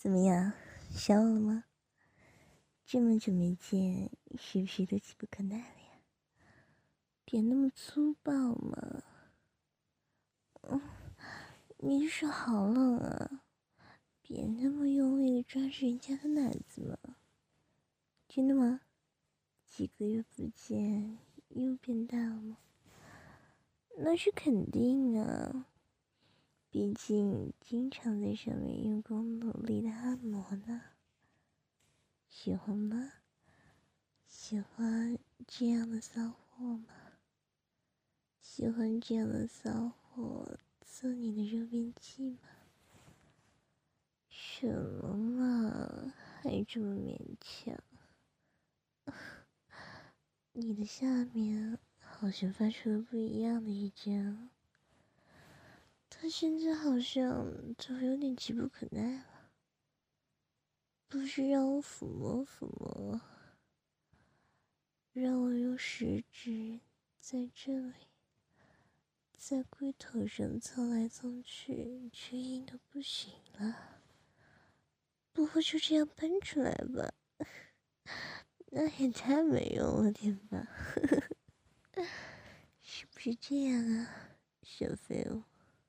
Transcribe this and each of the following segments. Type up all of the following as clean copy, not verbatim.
怎么样，想我了吗？这么久没见，是不是都急不可耐了呀？别那么粗暴嘛！你手好冷啊，别那么用力的抓着人家的奶子嘛！真的吗？几个月不见，又变大了吗？那是肯定啊，毕竟经常在上面用功努力的按摩呢。喜欢吗？喜欢这样的骚货吗？喜欢这样的骚货做你的热便器吗？什么嘛，还这么勉强？你的下面好像发出了不一样的意见啊。他现在好像都有点急不可耐了，不是让我抚摸抚摸，让我用食指在这里，在龟头上蹭来蹭去，却硬得不行了。不会就这样喷出来吧？那也太没用了点吧？是不是这样啊，小废物？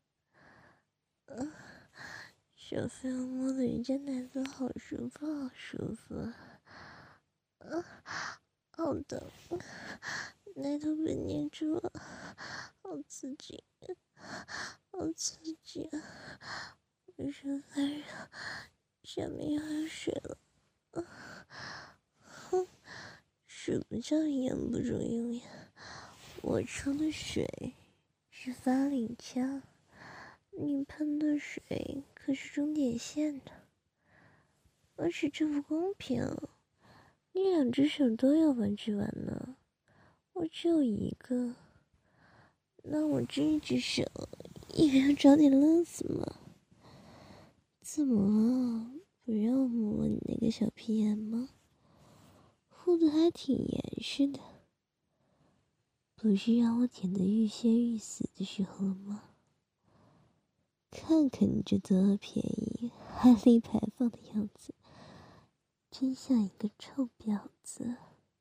小废物摸的人家奶子好舒服，好舒服啊！好疼，奶头被捏住了，好刺激，好刺激啊！浑身发热，下面要有水了。哼，什么叫言不中用呀？我冲的水是发领腔，你喷的水可是终点线的，而且这不公平，你两只手都要玩具玩呢，我只有一个，那我这一只手也要找点乐子嘛。怎么了？不让我摸摸你那个小屁眼吗？护得还挺严实的，不是让我舔得欲仙欲死的时候了吗？看看你这得了便宜还立牌坊的样子，真像一个臭婊子。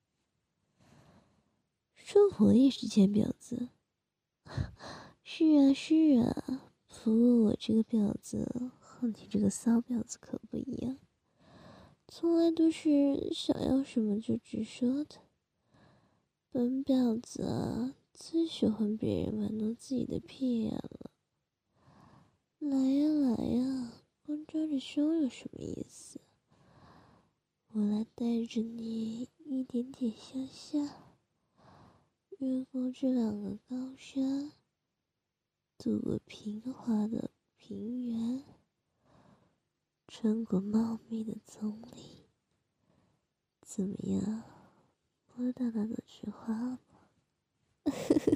说我也是贱婊子。是啊是啊，不过我这个婊子和你这个骚婊子可不一样，从来都是想要什么就直说的。本婊子啊，最喜欢别人玩弄自己的屁眼了。来呀来呀，光抓着胸有什么意思？我来带着你一点点向下，越过这两个高山，渡过平滑的平原，穿过茂密的丛林。怎么样，摸到那朵菊花了吗？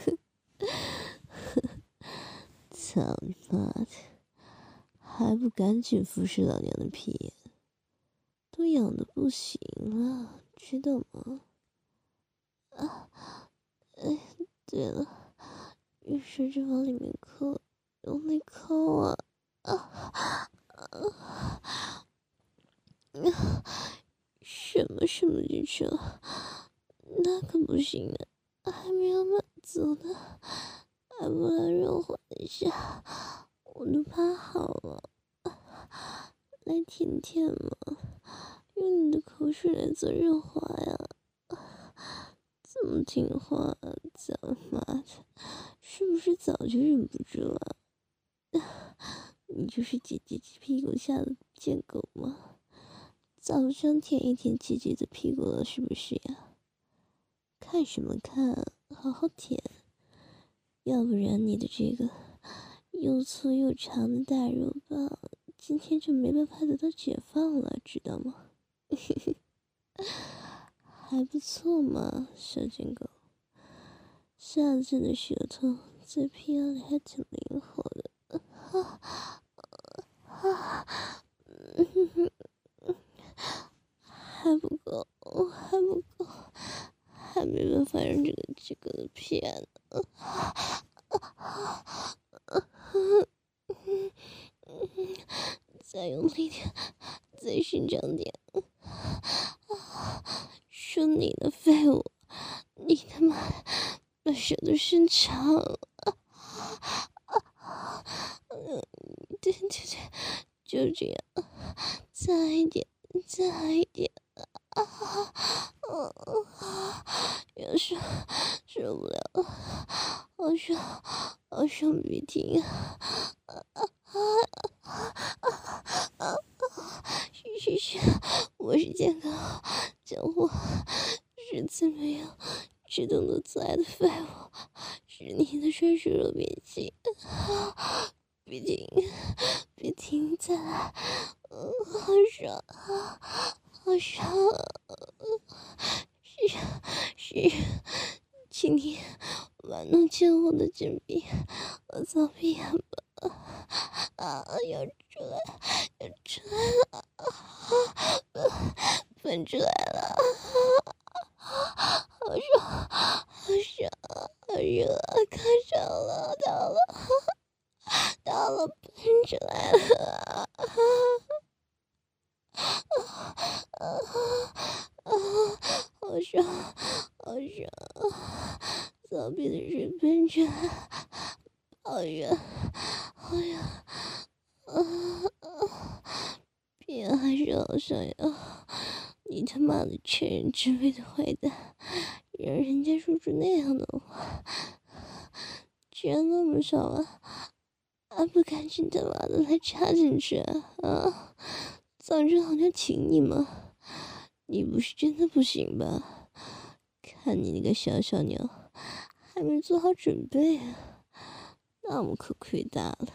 操你妈的，还不赶紧服侍老娘的屁眼，都痒得不行了，知道吗？啊，哎，对了，用手指往里面抠，用力抠啊！什么技巧？那可不行啊，还没有满足呢，还不来润滑一下？我都趴好了，来舔舔嘛，用你的口水来做润滑呀！这么听话，咱妈的，是不是早就忍不住了？你就是姐姐屁股下的贱狗吗？早上舔一舔姐姐的屁股了，是不是呀？看什么看？好好舔，要不然你的这个又粗又长的大肉棒今天就没办法得到解放了，知道吗？还不错嘛，小贱狗，下次的舌头在屁眼里还挺灵活的。还不够，还不够，还没办法让这个鸡哥的屁眼呢。再用力点， 再伸长点。说你的废物，你他妈把手都伸长了。对，就这样，再一点，再一点。有时受不了了，好想别停。嘘，我是健康讲话是次没有主动的做爱的废物，是你的专属肉便器。别停，再来。好爽，好爽。是，请你玩弄见我的紧闭和骚屁眼吧。要出来了，喷出来了。好爽，好热，开场了，到了，喷出来了。好爽，骚逼的水喷出来，好热，别还是好想要。你他妈的全人之味的坏蛋，让人家说出那样的话，居然那么爽啊！还不赶紧他妈的来插进去啊！早知道就请你嘛，你不是真的不行吧？看你那个小鸟还没做好准备啊，那我可亏大了。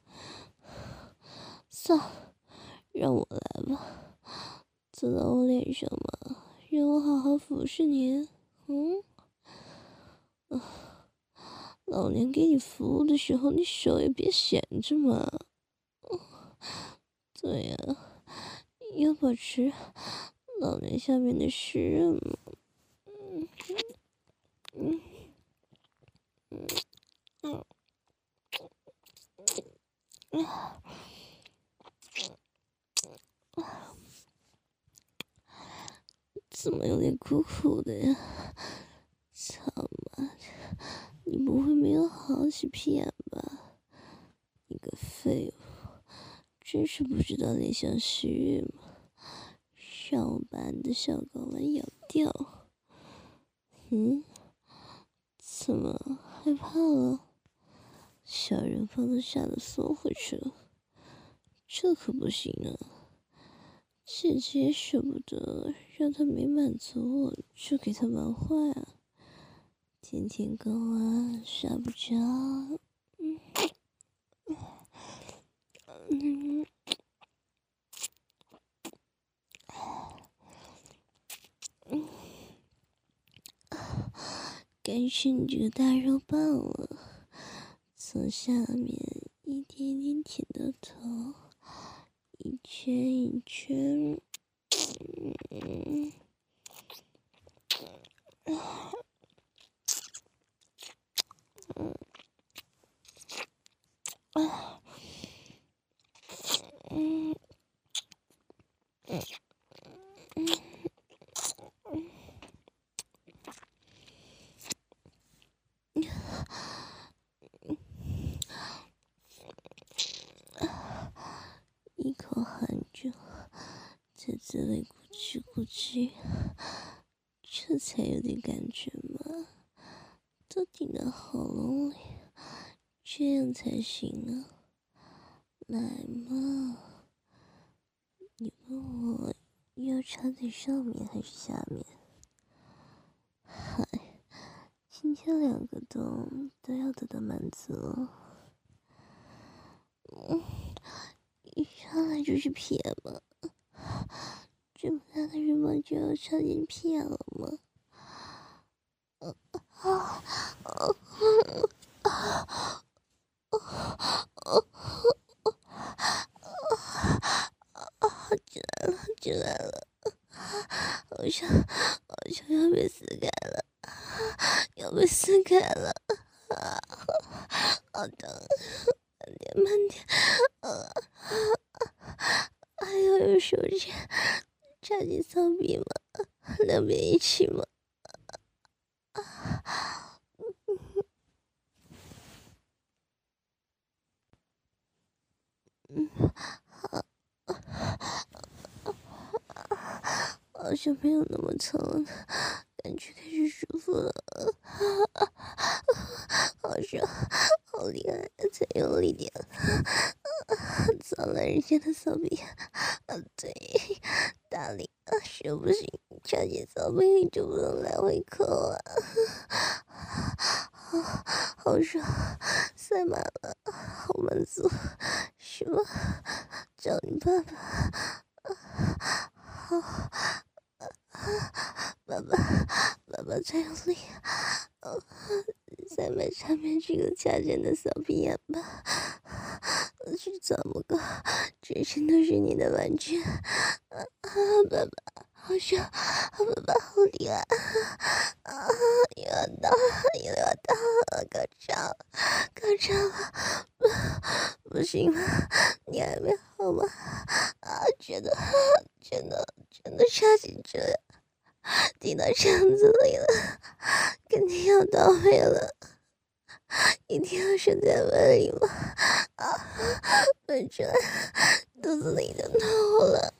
算了，让我来吧，坐到我脸上嘛，让我好好服侍你。老娘给你服务的时候，你手也别闲着嘛。对呀，要保持老娘下面的湿润嘛。怎么有点苦苦的呀？操妈的！你不会没有好好洗屁眼吧？你个废物，真是不知道怜香惜玉吗？让我把你的小睾丸咬掉。怎么害怕了？小人帮都吓得缩回去了，这可不行啊！姐姐也舍不得让他没满足我就给他玩坏啊！天天跟我睡不着。该是你这个大肉棒了，从下面一点一点舔到头，一圈一圈。一口含住，在嘴里咕叽咕叽，这才有点感觉嘛，都顶到喉咙里，这样才行啊！来嘛，你问我要插在上面还是下面？嗨，今天2个洞都要得到满足。一上来就是屁眼吗？这么大的羽毛就要插进屁眼了吗？进来了，好像要被撕开了，好疼，慢点，还有用手指插进骚逼吗？两边一起吗？好像没有那么疼了，感觉开始舒服了。好爽，好厉害，再用力点。糟了，人家的骚逼，对，大力是不行，插进骚逼里就不能来回扣啊。好爽，塞满了，好满足，是吗？找你爸爸。好，爸爸再用力，塞满上面这个掐尖的小屁眼吧。是这么个，全身都是你的玩具。爸爸好爽，爸爸好厉害又要到，高潮了，不行了，你还没好吗？真的插进去了，顶到肠子里了，肯定要到位了，一定要射在胃里吗？喷出来，肚子里都痛了。